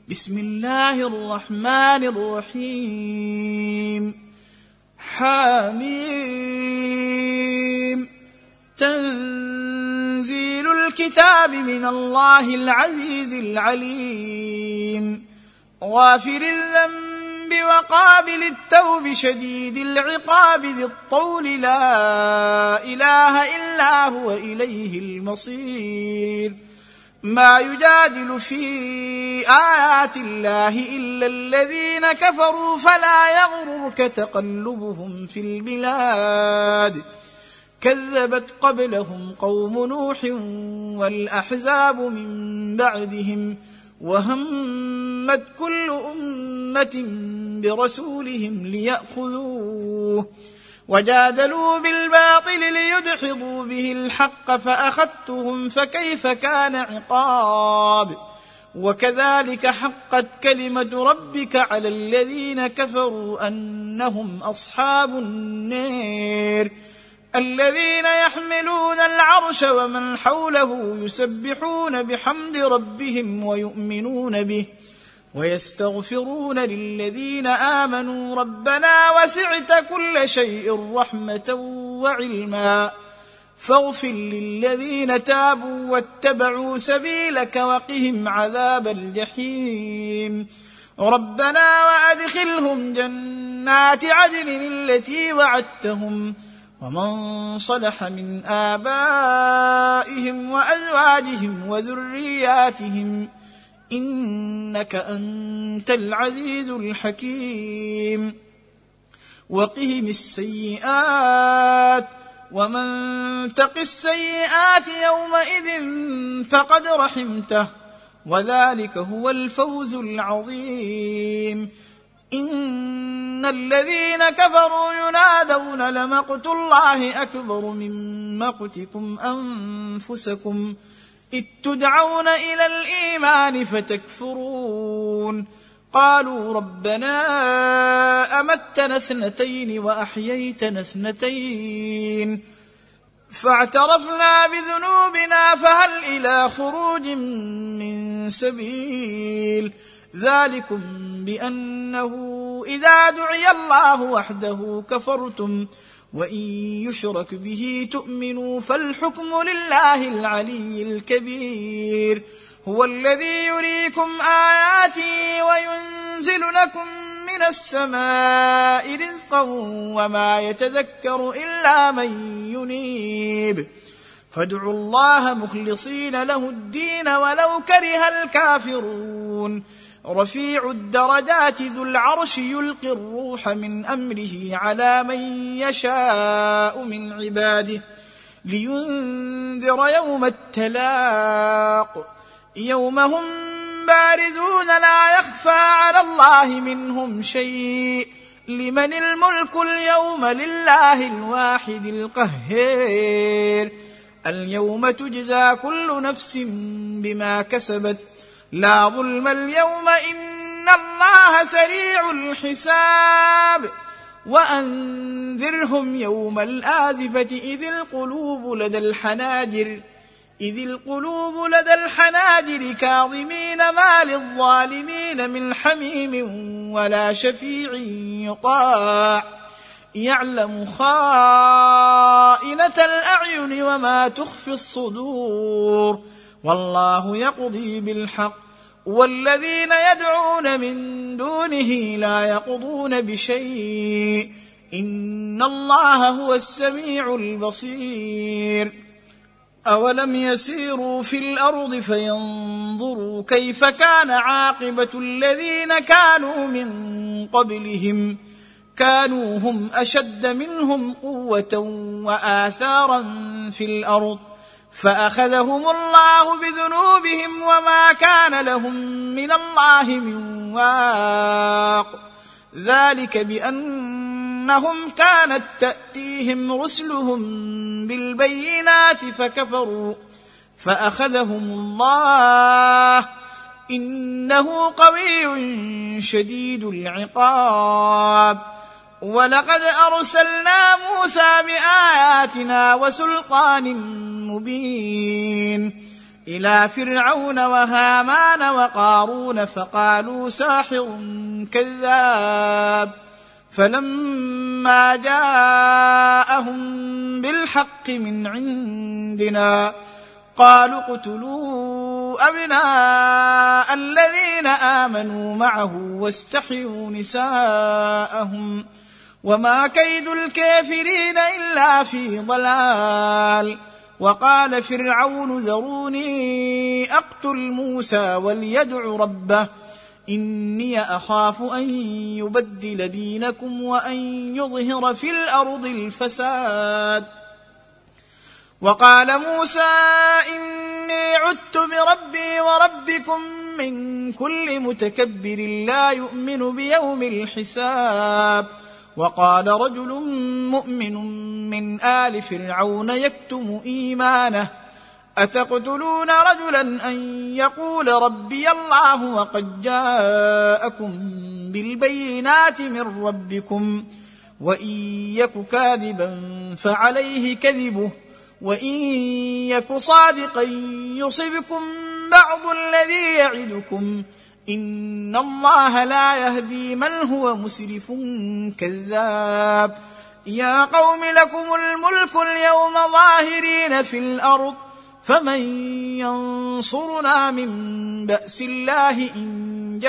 بسم الله الرحمن الرحيم حميم تنزيل الكتاب من الله العزيز العليم غافر الذنب وقابل التوب شديد العقاب ذي الطول لا إله إلا هو إليه المصير ما يجادل في آيات الله إلا الذين كفروا فلا يغررك تقلبهم في البلاد كذبت قبلهم قوم نوح والأحزاب من بعدهم وهمت كل أمة برسولهم ليأخذوه وجادلوا بالباطل ليدحضوا به الحق فأخذتهم فكيف كان عقاب وكذلك حقت كلمة ربك على الذين كفروا أنهم أصحاب النار الذين يحملون العرش ومن حوله يسبحون بحمد ربهم ويؤمنون به ويستغفرون للذين آمنوا ربنا وسعت كل شيء رحمة وعلما فاغفر للذين تابوا واتبعوا سبيلك وقهم عذاب الجحيم ربنا وأدخلهم جنات عدن التي وعدتهم ومن صلح من آبائهم وأزواجهم وذرياتهم إنك أنت العزيز الحكيم وقهم السيئات ومن تق السيئات يومئذ فقد رحمته وذلك هو الفوز العظيم إن الذين كفروا ينادون لمقت الله أكبر من مقتكم أنفسكم إذ تدعون إلى الإيمان فتكفرون قالوا ربنا أمتنا اثنتين وأحييتنا اثنتين فاعترفنا بذنوبنا فهل إلى خروج من سبيل ذلكم بأنه إذا دعي الله وحده كفرتم وإن يشرك به تؤمنوا فالحكم لله العلي الكبير هو الذي يريكم آياته وينزل لكم من السماء رزقا وما يتذكر إلا من ينيب فادعوا الله مخلصين له الدين ولو كره الكافرون رفيع الدرجات ذو العرش يلقي الروح من أمره على من يشاء من عباده لينذر يوم التلاق يوم هم بارزون لا يخفى على الله منهم شيء لمن الملك اليوم لله الواحد القهار اليوم تجزى كل نفس بما كسبت لا ظلم اليوم إن الله سريع الحساب وأنذرهم يوم الآزفة إذ القلوب لدى الحناجر كاظمين ما للظالمين من حميم ولا شفيع يطاع يعلم خائنة الأعين وما تخفي الصدور والله يقضي بالحق والذين يدعون من دونه لا يقضون بشيء إن الله هو السميع البصير أولم يسيروا في الأرض فينظروا كيف كان عاقبة الذين كانوا من قبلهم كانوا هم أشد منهم قوة وآثارا في الأرض فأخذهم الله بذنوبهم وما كان لهم من الله من واق ذلك بأنهم كانت تأتيهم رسلهم بالبينات فكفروا فأخذهم الله إنه قوي شديد العقاب ولقد أرسلنا موسى بآياتنا وسلطان مبين إلى فرعون وهامان وقارون فقالوا ساحر كذاب فلما جاءهم بالحق من عندنا قالوا اقتلوا أبناء الذين آمنوا معه واستحيوا نساءهم وما كيد الكافرين إلا في ضلال. وقال فرعون ذروني أقتل موسى وليدع ربه إني أخاف أن يبدل دينكم وأن يظهر في الأرض الفساد. وقال موسى إني عدت بربي وربكم من كل متكبر لا يؤمن بيوم الحساب. وقال رجل مؤمن من آل فرعون يكتم إيمانه أتقتلون رجلا أن يقول ربي الله وقد جاءكم بالبينات من ربكم وإن يك كاذبا فعليه كذبه وإن يك صادقا يصبكم بعض الذي يعدكم إن الله لا يهدي من هو مسرف كذاب. يا قوم لكم الملك اليوم ظاهرين في الأرض فمن ينصرنا من بأس الله إن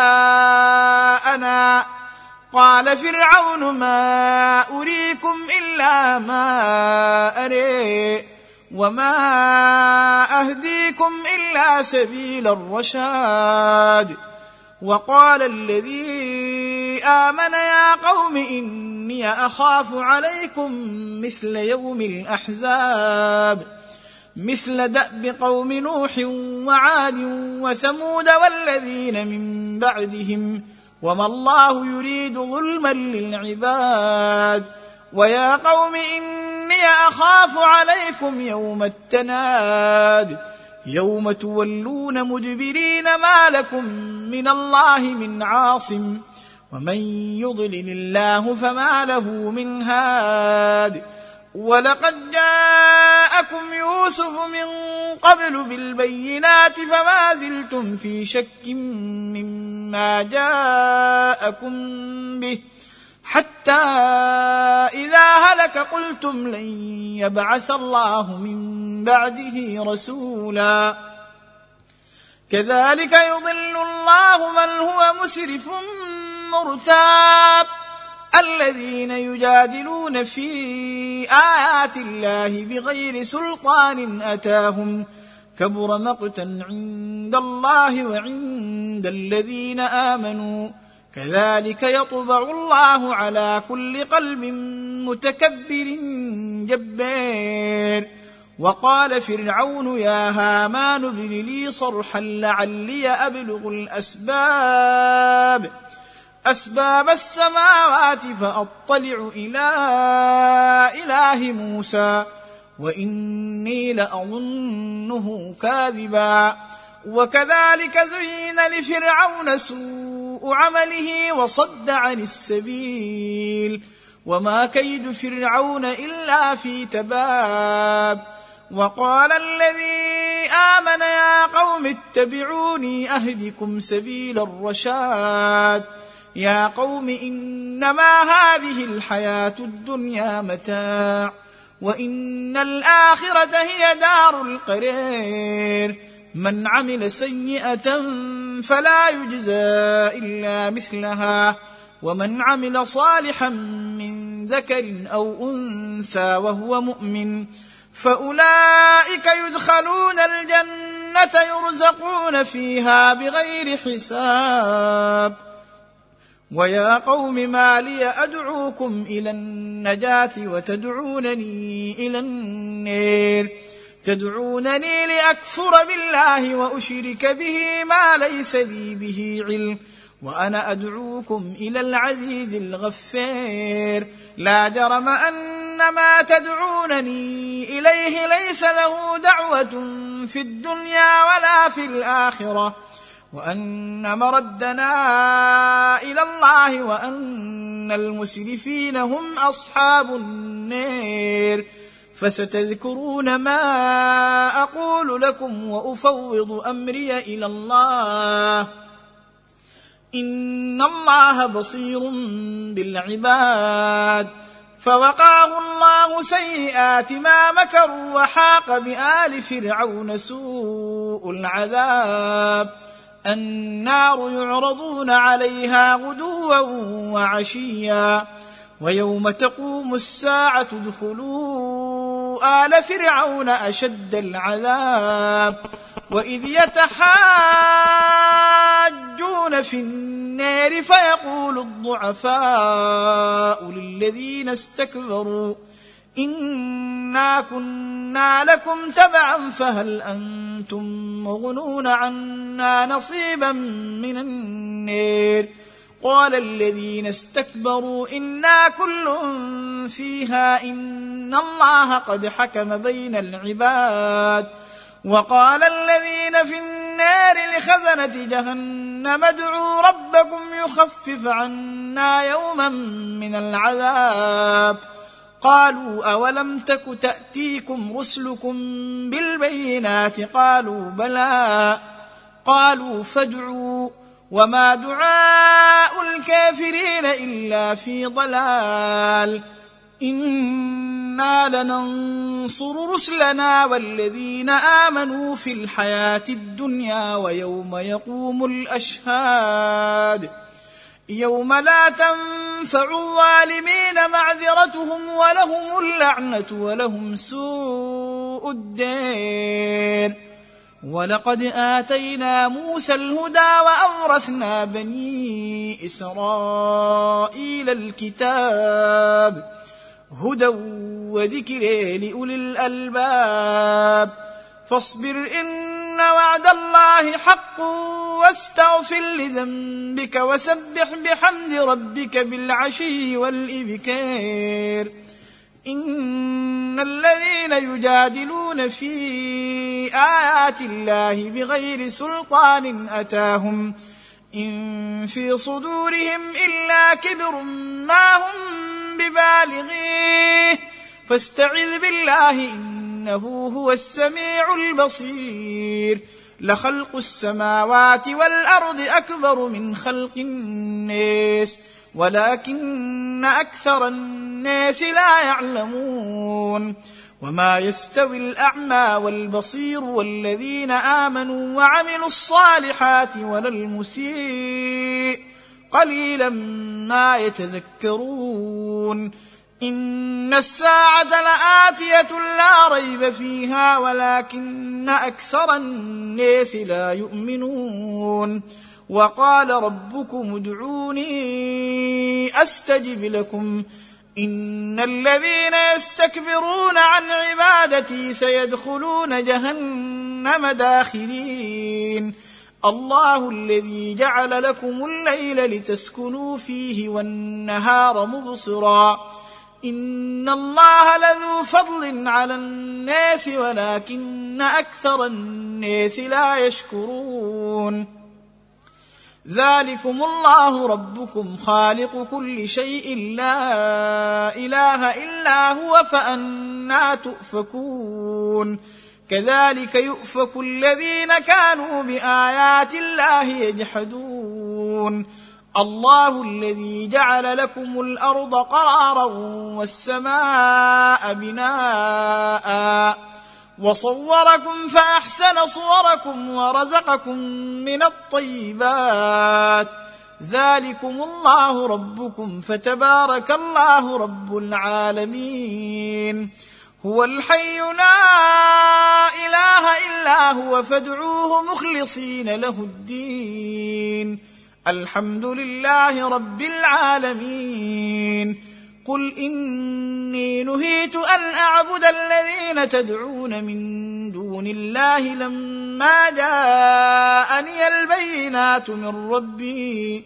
جاءنا. قال فرعون ما أريكم إلا ما أري وما أهديكم إلا سبيل الرشاد. وقال الذي آمن يا قوم إني أخاف عليكم مثل يوم الأحزاب مثل دأب قوم نوح وعاد وثمود والذين من بعدهم وما الله يريد ظلما للعباد. ويا قوم إني أخاف عليكم يوم التناد يوم تولون مدبرين ما لكم من الله من عاصم ومن يضلل الله فما له من هاد. ولقد جاءكم يوسف من قبل بالبينات فما زلتم في شك مما جاءكم به حتى إذا هلك قلتم لن يبعث الله من بعده رسولا كذلك يضل الله من هو مسرف مرتاب. الذين يجادلون في آيات الله بغير سلطان أتاهم كبر مقتا عند الله وعند الذين آمنوا كذلك يطبع الله على كل قلب متكبر جبار. وقال فرعون يا هامان ابن لي صرحا لعلي أبلغ أسباب السماوات فأطلع إلى إله موسى وإني لأظنه كاذبا. وكذلك زين لفرعون سوء عمله وصد عن السبيل وما كيد فرعون إلا في تباب. وقال الذي آمن يا قوم اتبعوني أهدكم سبيل الرشاد. يا قوم إنما هذه الحياة الدنيا متاع وإن الآخرة هي دار القرار. من عمل سيئة فلا يجزى إلا مثلها ومن عمل صالحا من ذكر أو أنثى وهو مؤمن فأولئك يدخلون الجنة يرزقون فيها بغير حساب. ويا قوم ما لي أدعوكم إلى النجاة وتدعونني إلى النار تدعونني لأكفر بالله وأشرك به ما ليس لي به علم وأنا أدعوكم إلى العزيز الغفار. لا جرم أن ما تدعونني إليه ليس له دعوة في الدنيا ولا في الآخرة وأن مردنا إلى الله وأن المسرفين هم أصحاب النار. فستذكرون ما أقول لكم وأفوض أمري إلى الله إن الله بصير بالعباد. فوقاه الله سيئات ما مكروا وحاق بآل فرعون سوء العذاب. النار يعرضون عليها غدوا وعشيا ويوم تقوم الساعة ادخلوا آل فرعون أشد العذاب. وإذ يتحاجون في النار فيقول الضعفاء للذين استكبروا إنا كنا لكم تبعا فهل أنتم مغنون عنا نصيبا من النار. قال الذين استكبروا إنا كل فيها إن الله قد حكم بين العباد. وقال الذين في النار لخزنة جهنم ادعوا ربكم يخفف عنا يوما من العذاب. قالوا أولم تك تأتيكم رسلكم بالبينات قالوا بلى. قالوا فادعوا وما دعاء الكافرين إلا في ضلال. إنا لننصر رسلنا والذين آمنوا في الحياة الدنيا ويوم يقوم الأشهاد يوم لا تنفع الظالمين معذرتهم ولهم اللعنة ولهم سوء الدار. ولقد آتينا موسى الهدى وأورثنا بني إسرائيل الكتاب هدى وذكر لأولي الألباب. فاصبر إن وعد الله حق واستغفر لذنبك وسبح بحمد ربك بالعشي والإبكار. إن الذين يجادلون في آيات الله بغير سلطان أتاهم إن في صدورهم إلا كبر ما هم ببالغيه فاستعذ بالله إنه هو السميع البصير. لخلق السماوات والأرض أكبر من خلق الناس ولكن أكثر الناس لا يعلمون. وما يستوي الأعمى والبصير والذين آمنوا وعملوا الصالحات ولا المسيء قليلا ما يتذكرون. إن الساعة لآتية لا ريب فيها ولكن أكثر الناس لا يؤمنون. وقال ربكم ادعوني أستجب لكم إن الذين يستكبرون عن عبادتي سيدخلون جهنم داخرين. الله الذي جعل لكم الليل لتسكنوا فيه والنهار مبصرا إن الله لذو فضل على الناس ولكن أكثر الناس لا يشكرون. ذلكم الله ربكم خالق كل شيء لا إله إلا هو فأنى تؤفكون. كذلك يؤفك الذين كانوا بآيات الله يجحدون. الله الذي جعل لكم الأرض قرارا والسماء بناء وصوركم فأحسن صوركم ورزقكم من الطيبات. ذلكم الله ربكم فتبارك الله رب العالمين. هو الحي لا إله إلا هو فادعوه مخلصين له الدين. الحمد لله رب العالمين. قل إني نهيت أن أعبد الذين تدعون من دون الله لما جاءني البينات من ربي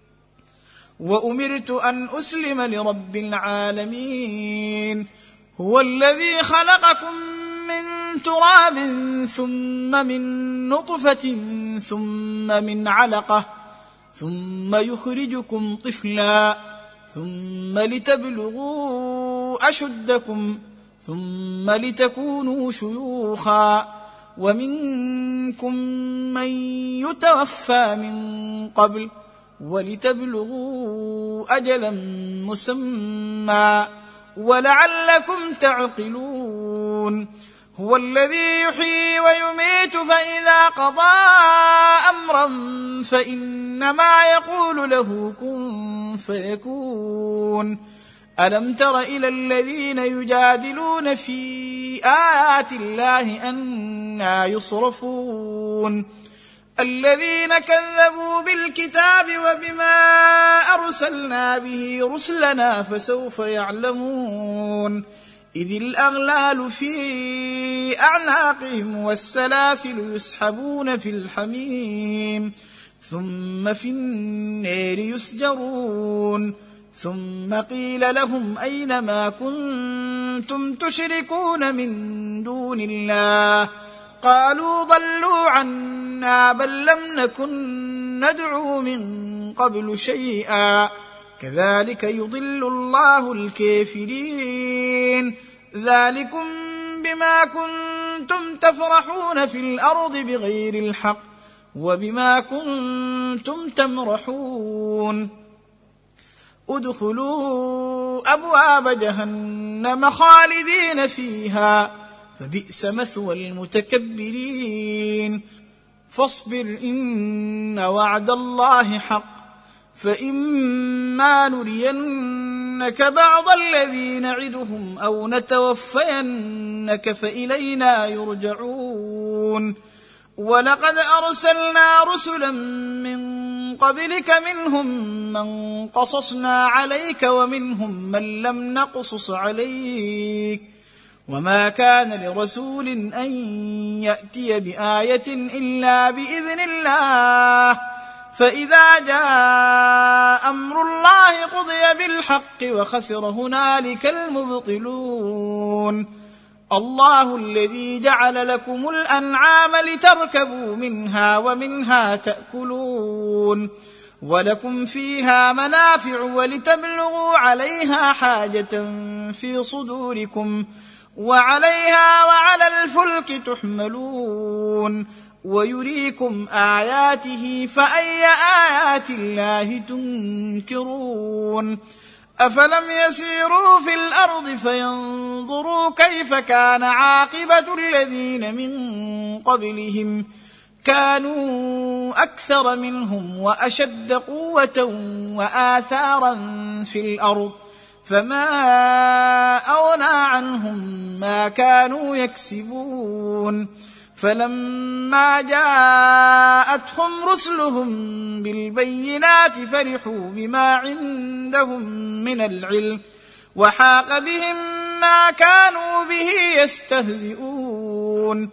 وأمرت أن أسلم لرب العالمين. هو الذي خلقكم من تراب ثم من نطفة ثم من علقة ثم يخرجكم طفلا ثم لتبلغوا أشدكم ثم لتكونوا شيوخا ومنكم من يتوفى من قبل ولتبلغوا أجلا مسمى ولعلكم تعقلون. هو الذي يحيي ويميت فإذا قضى أمرا فإنما يقول له كن فيكون. ألم تر إلى الذين يجادلون في آيات الله أنى يصرفون الذين كذبوا بالكتاب وبما أرسلنا به رسلنا فسوف يعلمون إذ الأغلال في أعناقهم والسلاسل يسحبون في الحميم ثم في النار يسجرون ثم قيل لهم أين ما كنتم تشركون من دون الله قالوا ضلوا عنا بل لم نكن ندعو من قبل شيئا كذلك يضل الله الكافرين. ذلكم بما كنتم تفرحون في الأرض بغير الحق وبما كنتم تمرحون. ادخلوا أبواب جهنم خالدين فيها فبئس مثوى المتكبرين. فاصبر إن وعد الله حق فإما نرينك بعض الذي نعدهم أو نتوفينك فإلينا يرجعون. ولقد أرسلنا رسلا من قبلك منهم من قصصنا عليك ومنهم من لم نقصص عليك وما كان لرسول أن يأتي بآية إلا بإذن الله فإذا جاء أمر الله قضي بالحق وخسر هنالك المبطلون. الله الذي جعل لكم الأنعام لتركبوا منها ومنها تأكلون ولكم فيها منافع ولتبلغوا عليها حاجة في صدوركم وعليها وعلى الفلك تحملون ويريكم آياته فأي آيات الله تنكرون. أفلم يسيروا في الأرض فينظروا كيف كان عاقبة الذين من قبلهم كانوا أكثر منهم وأشد قوة وآثارا في الأرض فما أغنى عنهم ما كانوا يكسبون. فلما جاءتهم رسلهم بالبينات فرحوا بما عندهم من العلم وحاق بهم ما كانوا به يستهزئون.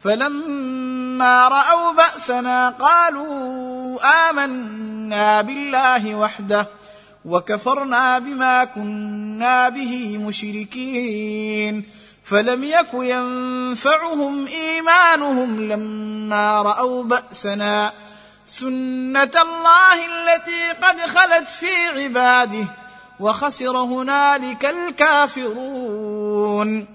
فلما رأوا بأسنا قالوا آمنا بالله وحده وكفرنا بما كنا به مشركين. فلم يك ينفعهم إيمانهم لما رأوا بأسنا سنة الله التي قد خلت في عباده وخسر هنالك الكافرون.